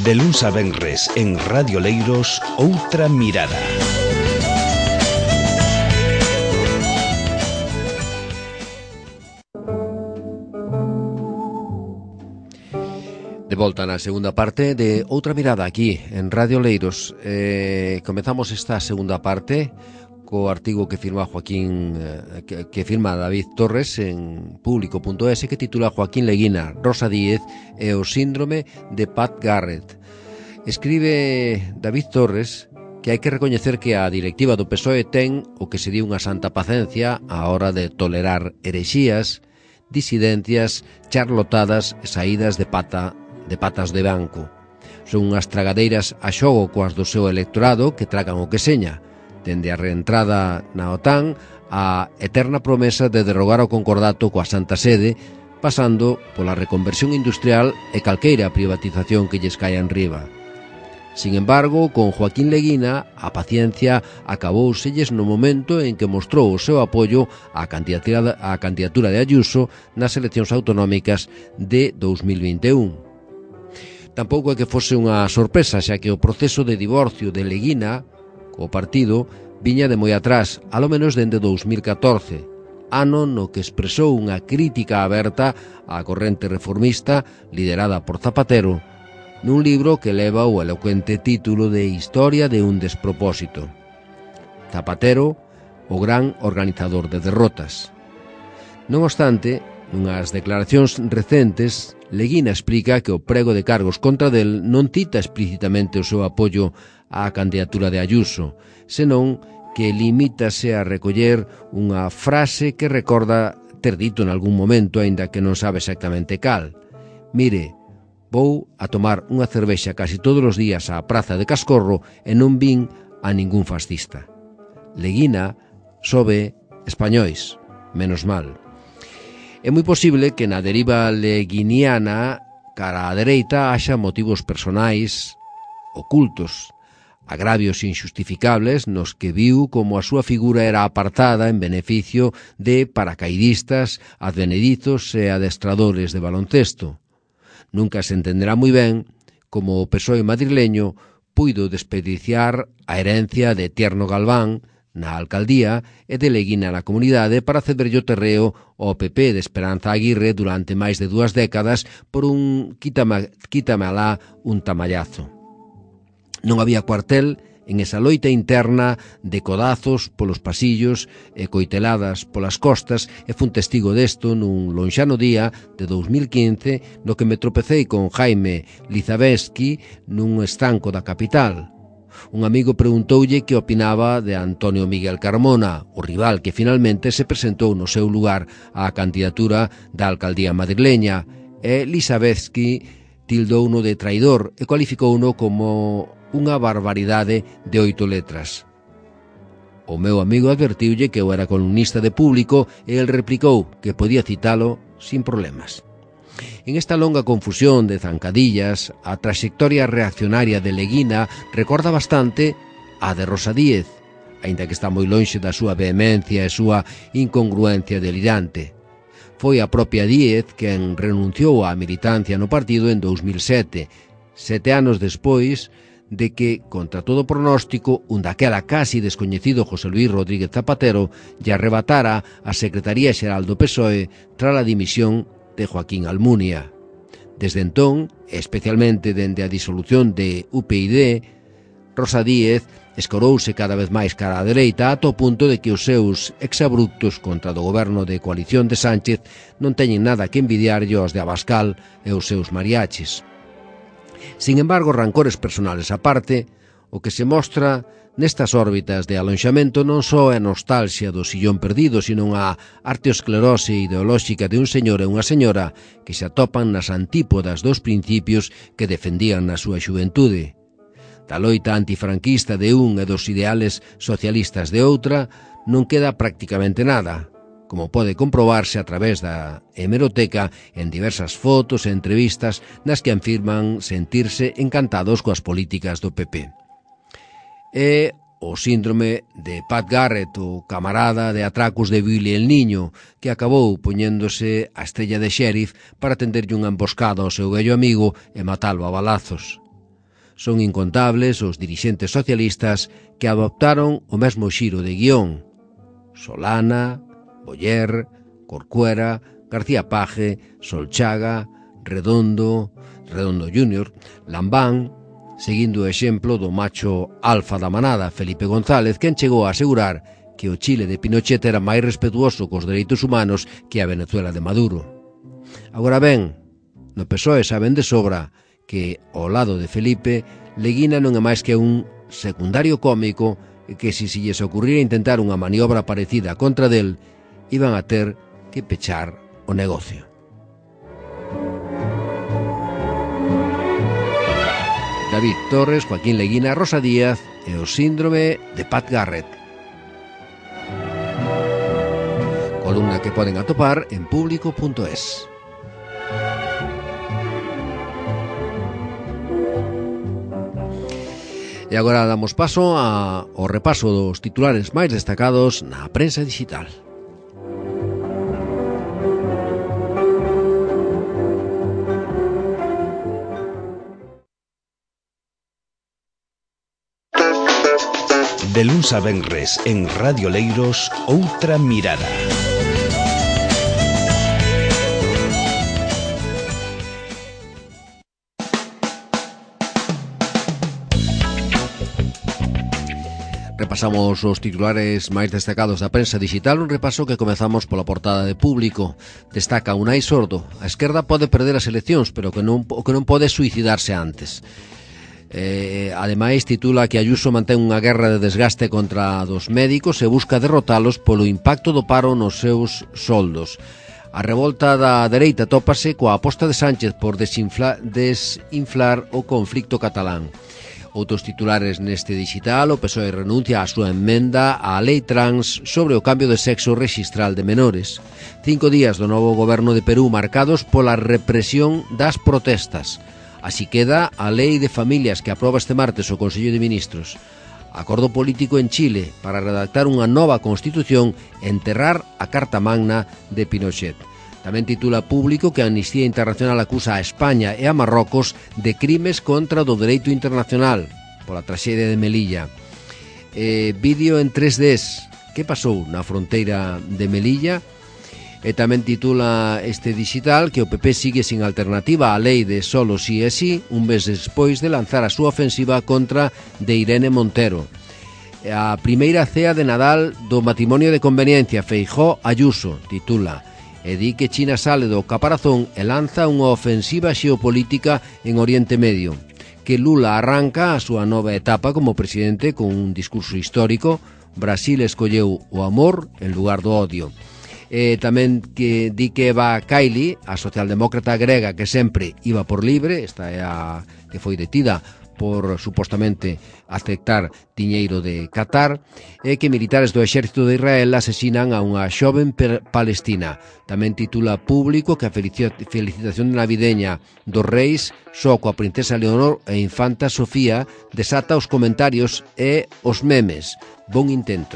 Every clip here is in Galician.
De luns a venres en Radio Leiros, Outra Mirada. De volta na segunda parte de Outra Mirada aquí en Radio Leiros. Comezamos esta segunda parte co artigo que firma Joaquín que firma David Torres en público.es, que titula Joaquín Leguina, Rosa Díez e o síndrome de Pat Garrett. Escribe David Torres que hai que recoñecer que a directiva do PSOE ten o que se di unha santa pacencia á hora de tolerar herexías, disidencias, charlotadas e saídas de patas de banco. Son unhas tragadeiras a xogo coas do seu electorado que tragan o que seña, dende a reentrada na OTAN a eterna promesa de derrogar o concordato coa Santa Sede, pasando pola reconversión industrial e calqueira privatización que lles caia enriba. Sin embargo, con Joaquín Leguina, a paciencia acabouselles no momento en que mostrou o seu apoio á candidatura de Ayuso nas eleccións autonómicas de 2021. Tampouco é que fose unha sorpresa, xa que o proceso de divorcio de Leguina co partido viña de moi atrás, alo menos dende 2014, ano no que expresou unha crítica aberta á corrente reformista liderada por Zapatero, nun libro que leva o elocuente título de Historia de un despropósito. Zapatero, o gran organizador de derrotas. Non obstante, nunhas declaracións recentes, Leguina explica que o prego de cargos contra del non cita explícitamente o seu apoio á candidatura de Ayuso, senón que limítase a recoller unha frase que recorda ter dito en algún momento, aínda que non sabe exactamente cal. Mire, vou a tomar unha cervexa casi todos os días á praza de Cascorro e non vin a ningún fascista. Leguina sobe españois, menos mal. É moi posible que na deriva leguiniana cara á dereita haxa motivos personais ocultos, agravios injustificables nos que viu como a súa figura era apartada en beneficio de paracaidistas, advenedizos e adestradores de baloncesto. Nunca se entenderá moi ben como o PSOE madrileño puido desperdiciar a herencia de Tierno Galván na alcaldía e de Leguina na comunidade para cederlle o terreo ao PP de Esperanza Aguirre durante máis de 2 décadas por un quítame alá un tamallazo. Non había cuartel en esa loita interna de codazos polos pasillos e coiteladas polas costas, e fun testigo desto nun lonxano día de 2015 no que me tropecei con Jaime Lizaveski nun estanco da capital. Un amigo preguntoulle que opinaba de Antonio Miguel Carmona, o rival que finalmente se presentou no seu lugar á candidatura da alcaldía madrileña, e Lizaveski tildouno de traidor e cualificouno como unha barbaridade de 8 letras. O meu amigo advertiulle que eu era columnista de Público e el replicou que podía citalo sin problemas. En esta longa confusión de zancadillas, a traxectoria reaccionaria de Leguina recorda bastante a de Rosa Díez, aínda que está moi lonxe da súa vehemencia e súa incongruencia delirante. Foi a propia Díez quen renunciou á militancia no partido en 2007, 7 anos despois de que, contra todo pronóstico, un daquela casi descoñecido José Luis Rodríguez Zapatero lle arrebatara a Secretaría Xeral do PSOE tras a dimisión de Joaquín Almunia. Desde entón, especialmente dende a disolución de UPyD, Rosa Díez escorouse cada vez máis cara á dereita ata o punto de que os seus exabruptos contra do goberno de coalición de Sánchez non teñen nada que envidiarlle aos de Abascal e os seus mariachis. Sin embargo, rancores personales aparte, o que se mostra nestas órbitas de alonxamento non só é nostalxia do sillón perdido, sino unha arteriosclerose ideolóxica de un señor e unha señora que se atopan nas antípodas dos principios que defendían na súa xuventude. Da loita antifranquista de un e dos ideales socialistas de outra non queda prácticamente nada, como pode comprobarse a través da hemeroteca en diversas fotos e entrevistas nas que afirman sentirse encantados coas políticas do PP. É o síndrome de Pat Garrett, o camarada de atracos de Billy el Niño, que acabou poñéndose a estrella de xerif para tenderlle unha emboscada ao seu vello amigo e matalo a balazos. Son incontables os dirixentes socialistas que adoptaron o mesmo xiro de guión. Solana, Boyer, Corcuera, García Paje, Solchaga, Redondo Júnior, Lambán, seguindo o exemplo do macho alfa da manada, Felipe González, quen chegou a asegurar que o Chile de Pinochet era máis respetuoso cos dereitos humanos que a Venezuela de Maduro. Agora ben, no PSOE saben de sobra que, ao lado de Felipe, Leguina non é máis que un secundario cómico que, se lles ocurrira intentar unha maniobra parecida contra del, iban a ter que pechar o negocio. David Torres, Joaquín Leguina, Rosa Díaz e o síndrome de Pat Garrett. Columna que poden atopar en público.es. E agora damos paso ao repaso dos titulares máis destacados na prensa digital. De luns a venres en Radio Leiros, Outra Mirada. Repasamos os titulares máis destacados da prensa digital, un repaso que comezamos pola portada de Público. Destaca Unai Sordo: a esquerda pode perder as eleccións, pero que non pode suicidarse antes. Ademais, titula que Ayuso mantén unha guerra de desgaste contra dos médicos e busca derrotalos polo impacto do paro nos seus soldos. A revolta da dereita tópase coa aposta de Sánchez por desinflar o conflicto catalán. Outros titulares neste digital: o PSOE renuncia á súa emenda á lei trans sobre o cambio de sexo rexistral de menores. 5 días do novo goberno de Perú marcados pola represión das protestas. Así queda a lei de familias que aproba este martes o Consello de Ministros. Acordo político en Chile para redactar unha nova constitución e enterrar a Carta Magna de Pinochet. Tamén titula Público que a Amnistía Internacional acusa a España e a Marrocos de crimes contra o dereito internacional pola traxedia de Melilla. Vídeo en 3Ds. Que pasou na fronteira de Melilla? E tamén titula este digital que o PP sigue sin alternativa á lei de solo sí e sí, un mes despois de lanzar a súa ofensiva contra de Irene Montero. A primeira cea de Nadal do matrimonio de conveniencia, Feijóo-Ayuso, titula, e di que China sale do caparazón e lanza unha ofensiva xeopolítica en Oriente Medio, que Lula arranca a súa nova etapa como presidente con un discurso histórico. Brasil escolleu o amor en lugar do odio. Tamén que di que Eva Kaili, a socialdemócrata grega que sempre iba por libre, esta é a que foi detida por supostamente aceptar diñeiro de Qatar, e que militares do exército de Israel asesinan a unha xoven palestina. Tamén titula Público que a felicitación navideña dos reis só coa princesa Leonor e infanta Sofía desata os comentarios e os memes. Bon intento.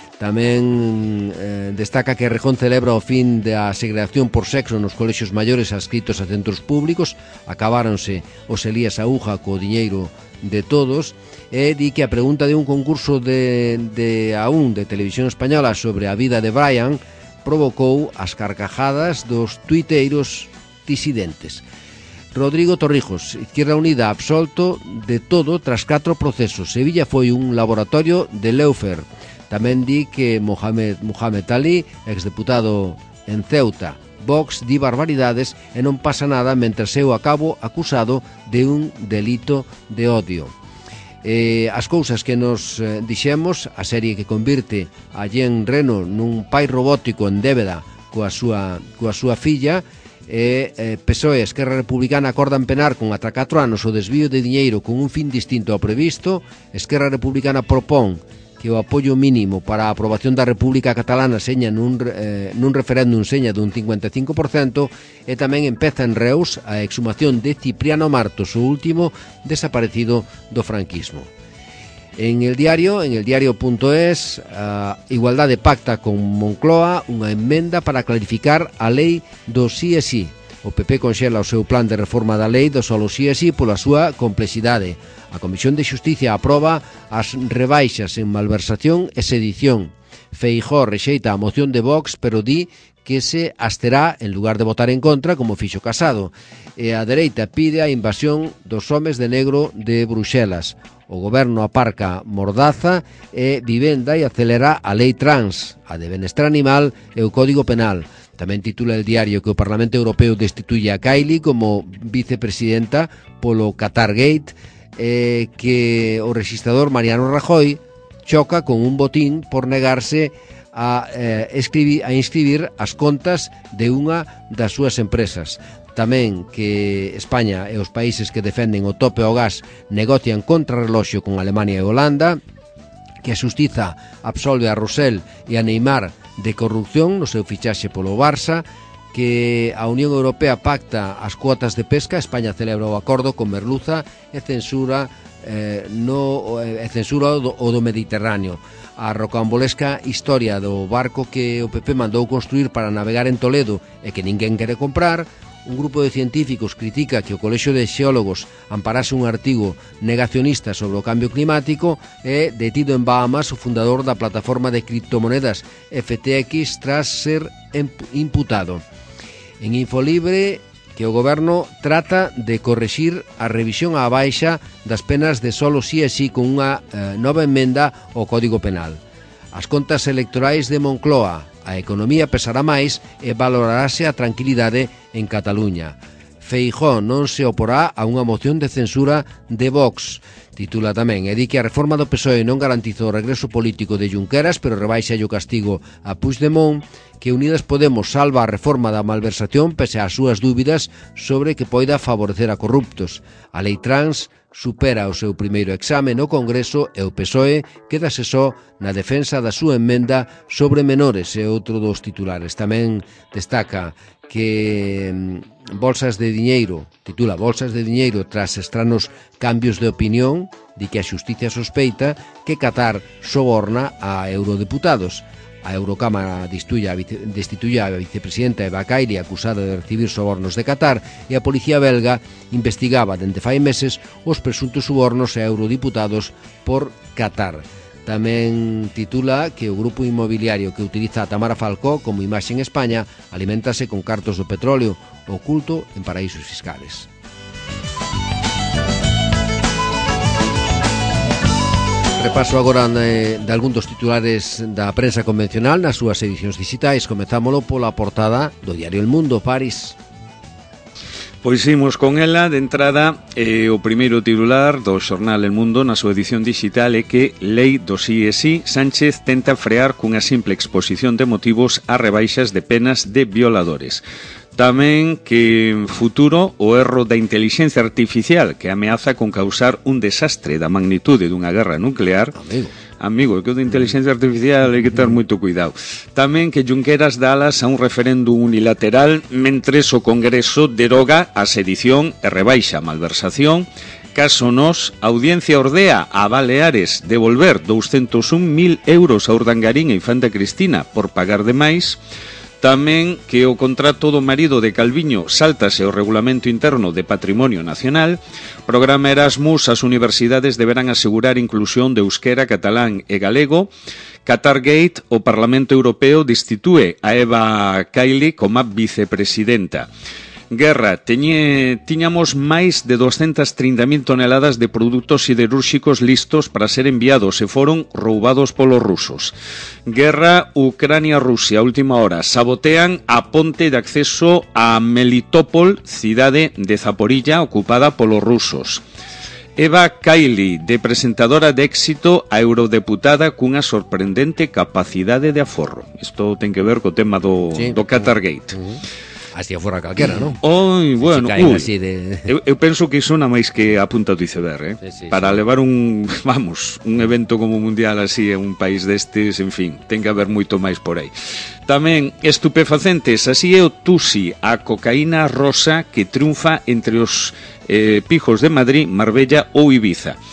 Tamén destaca que Errejón celebra o fin da segregación por sexo nos colexios maiores adscritos a centros públicos. Acabáronse os Elías Aúja co diñeiro de todos, e di que a pregunta de un concurso de A1 de Televisión Española sobre a vida de Brian provocou as carcajadas dos tuiteiros disidentes. Rodrigo Torrijos: Izquierda Unida absolto de todo tras 4 procesos. Sevilla foi un laboratorio de Leufer. Tamén di que Mohamed Ali, exdeputado en Ceuta, Vox di barbaridades e non pasa nada mentres eu acabo acusado de un delito de odio. As cousas que nos dixemos, a serie que convirte a Jean Reno nun pai robótico en débeda coa súa filla, PSOE e Esquerra Republicana acordan penar con ata 4 anos o desvío de diñeiro con un fin distinto ao previsto. Esquerra Republicana propón que o apoio mínimo para a aprobación da República Catalana seña nun referéndum seña dun 55%, e tamén empeza en Reus a exhumación de Cipriano Martos, o último desaparecido do franquismo. En el diario.es, Igualdade pacta con Moncloa unha emenda para clarificar a lei do sí e sí. O PP conxela o seu plan de reforma da lei do solo si e si pola súa complexidade. A Comisión de Xusticia aproba as rebaixas en malversación e sedición. Feijóo rexeita a moción de Vox, pero di que se absterá en lugar de votar en contra, como fixo Casado. E a dereita pide a invasión dos homes de negro de Bruxelas. O goberno aparca Mordaza e vivenda e acelera a lei trans, a de benestar animal e o Código Penal. Tamén titula el diario que o Parlamento Europeo destituye a Kylie como vicepresidenta polo Qatargate, que o rexistrador Mariano Rajoy choca con un botín por negarse a inscribir as contas de unha das súas empresas. Tamén que España e os países que defenden o tope ao gas negocian contrarreloxo con Alemania e Holanda, que a xustiza absolve a Rosell e a Neymar de corrupción no seu fichaxe polo Barça, que a Unión Europea pacta as cuotas de pesca, España celebra o acordo con Merluza e censura o do Mediterráneo. A rocambolesca historia do barco que o PP mandou construir para navegar en Toledo e que ninguén quere comprar. Un grupo de científicos critica que o Colexio de Xeólogos amparase un artigo negacionista sobre o cambio climático e detido en Bahamas o fundador da plataforma de criptomonedas FTX tras ser imputado. En Infolibre, que o goberno trata de correxir a revisión á baixa das penas de solo si e si con unha nova emenda ao Código Penal. As contas electorais de Moncloa, a economía pesará máis e valorarase a tranquilidade en Cataluña. Feijóo non se oporá a unha moción de censura de Vox. Titula tamén, e di que a reforma do PSOE non garantizou o regreso político de Junqueras, pero rebaixa o castigo a Puigdemont, que Unidas Podemos salva a reforma da malversación pese ás súas dúbidas sobre que poida favorecer a corruptos. A lei trans supera o seu primeiro exame no Congreso e o PSOE quedase só na defensa da súa emenda sobre menores, e outro dos titulares. Tamén destaca que bolsas de diñeiro, titula Bolsas de diñeiro tras estranos cambios de opinión, di que a xusticia sospeita que Qatar soborna a eurodeputados. A Eurocámara destituye a vicepresidenta Eva Kaili, acusada de recibir sobornos de Qatar, e a policía belga investigaba dende fai meses os presuntos sobornos a eurodiputados por Qatar. Tamén titula que o grupo inmobiliario que utiliza a Tamara Falcó como imaxe en España aliméntase con cartos do petróleo oculto en paraísos fiscales. Repaso agora de algún dos titulares da prensa convencional nas súas edicións digitais. Comezámolo pola portada do diario El Mundo, París. Pois imos con ela de entrada. O primeiro titular do xornal El Mundo na súa edición digital é que lei do si e si, Sánchez tenta frear cunha simple exposición de motivos a rebaixas de penas de violadores. Tamén que en futuro o erro da intelixencia artificial que ameaza con causar un desastre da magnitude dunha guerra nuclear. Amigo, que o da intelixencia artificial hai que ter moito cuidado. Tamén que Junqueras dá alas a un referéndum unilateral mentres o Congreso deroga a sedición e rebaixa a malversación. Caso nos, a Audiencia ordea a Baleares devolver 201.000 euros a Urdangarín e Infanta Cristina por pagar de máis. Tamén que o contrato do marido de Calviño sáltase o regulamento interno de Patrimonio Nacional. Programa Erasmus, as universidades deberán asegurar inclusión de euskera, catalán e galego. Qatargate, o Parlamento Europeo destitue a Eva Kaili como vicepresidenta. Guerra, tiñamos máis de 230.000 toneladas de produtos siderúrxicos listos para ser enviados e foron roubados polos rusos. Guerra, Ucrania-Rusia, última hora, sabotean a ponte de acceso a Melitopol, cidade de Zaporilla, ocupada polos rusos. Eva Kaili, de presentadora de éxito a eurodeputada cunha sorprendente capacidade de aforro. Isto ten que ver co tema do Qatargate. Así fora calquera, non? Oi, bueno, de... eu penso que iso na máis que a punta do iceberg, Sí, para levar un evento como mundial así en un país destes, en fin, ten que haber moito máis por aí. Tamén estupefacentes, así é o Tusi, a cocaína rosa que triunfa entre os pijos de Madrid, Marbella ou Ibiza.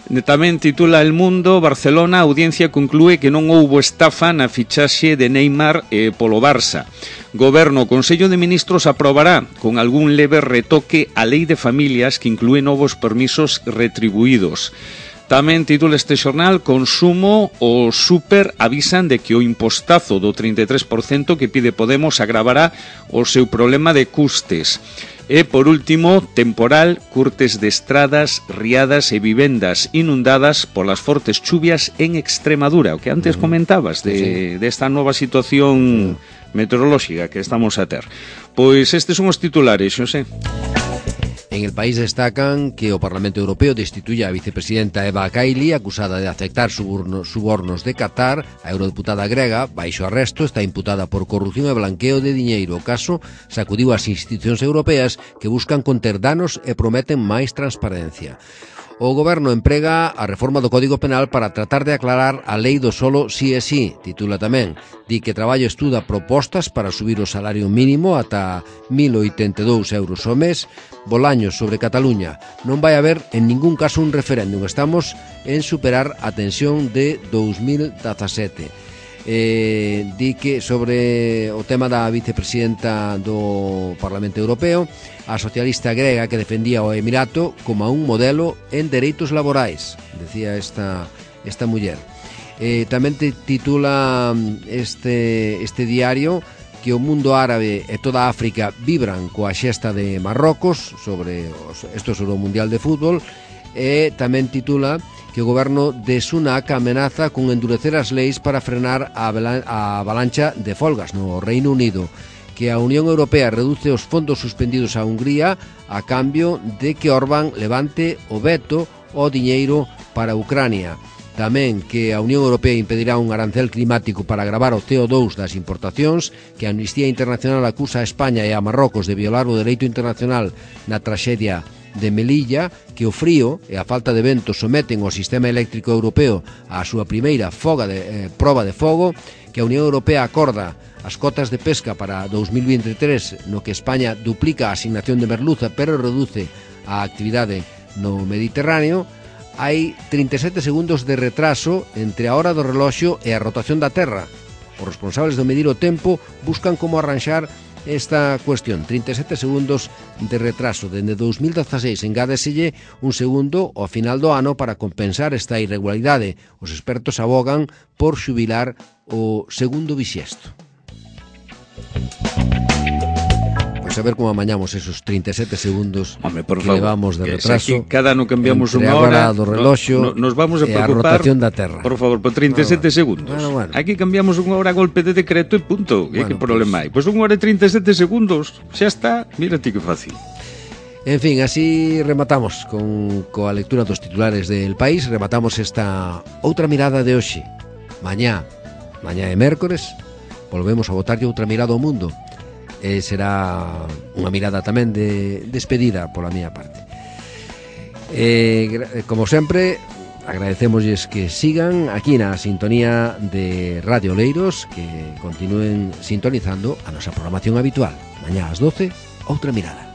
Tamén titula El Mundo, Barcelona, a audiencia conclúe que non houbo estafa na fichaxe de Neymar polo Barça. Goberno, o Consello de Ministros aprobará con algún leve retoque a lei de familias que inclúe novos permisos retribuídos. Tamén titula este xornal, Consumo, o Súper avisan de que o impostazo do 33% que pide Podemos agravará o seu problema de custes. E, por último, temporal, curtes de estradas, riadas e vivendas inundadas polas fortes chuvias en Extremadura, o que antes comentabas desta nova situación meteorolóxica que estamos a ter. Pois estes son os titulares, Xosé. En El País destacan que o Parlamento Europeo destituye a vicepresidenta Eva Kaili, acusada de aceptar subornos de Qatar. A eurodeputada grega, baixo arresto, está imputada por corrupción e blanqueo de diñeiro. O caso sacudiu as institucións europeas que buscan conter danos e prometen máis transparencia. O Goberno emprega a reforma do Código Penal para tratar de aclarar a lei do solo sí é sí, titula tamén. Di que Traballo estuda propostas para subir o salario mínimo ata 1.082 euros ao mes. Bolaños sobre Cataluña. Non vai haber en ningún caso un referéndum. Estamos en superar a tensión de 2017. Di que sobre o tema da vicepresidenta do Parlamento Europeo, a socialista grega que defendía o Emirato como un modelo en dereitos laborais, decía esta muller. Tamén titula este diario que o mundo árabe e toda África vibran coa xesta de Marrocos sobre o Mundial de Fútbol. E tamén titula que o goberno de Sunak amenaza con endurecer as leis para frenar a avalancha de folgas no Reino Unido, que a Unión Europea reduce os fondos suspendidos a Hungría a cambio de que Orbán levante o veto ao diñeiro para Ucrania. Tamén que a Unión Europea impedirá un arancel climático para gravar o CO2 das importacións, que a Amnistía Internacional acusa a España e a Marrocos de violar o dereito internacional na traxedia de Melilla, que o frío e a falta de vento someten o sistema eléctrico europeo á súa primeira proba de fogo, que a Unión Europea acorda as cotas de pesca para 2023, no que España duplica a asignación de merluza pero reduce a actividade no Mediterráneo. Hai 37 segundos de retraso entre a hora do reloxo e a rotación da Terra. Os responsables de medir o tempo buscan como arranxar esta cuestión. 37 segundos de retraso. Dende 2016 engádeselle un segundo ao final do ano para compensar esta irregularidade. Os expertos abogan por xubilar o segundo bisiesto. A ver como amañamos esos 37 segundos. Home, por que favor, levamos de retraso. Si cada ano cambiamos unha hora do reloxo nos vamos a preocupar, a rotación da Terra. Por favor, por 37 segundos. Bueno. Aquí cambiamos unha hora a golpe de decreto e punto. E que problema hai? Pois unha hora e 37 segundos. Xa está, mira ti que fácil. En fin, así rematamos coa lectura dos titulares del País. Rematamos esta outra mirada de hoxe. Mañá é mércores, volvemos a botarlle outra mirada ao mundo. Será unha mirada tamén de despedida pola miña parte. Como sempre, agradecémosles que sigan aquí na sintonía de Radio Oleiros, que continúen sintonizando a nosa programación habitual. Mañá ás 12, outra mirada.